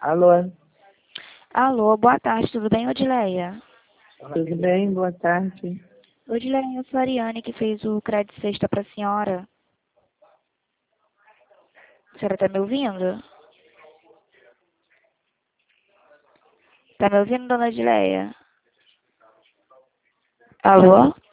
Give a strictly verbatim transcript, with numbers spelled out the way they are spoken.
Alô, Alô, boa tarde, tudo bem, Odileia? tudo bem? Boa tarde. Odileia, eu sou a Ariane que fez o crédito sexta para a senhora. A senhora está me ouvindo? Está me ouvindo, dona Odileia? Alô?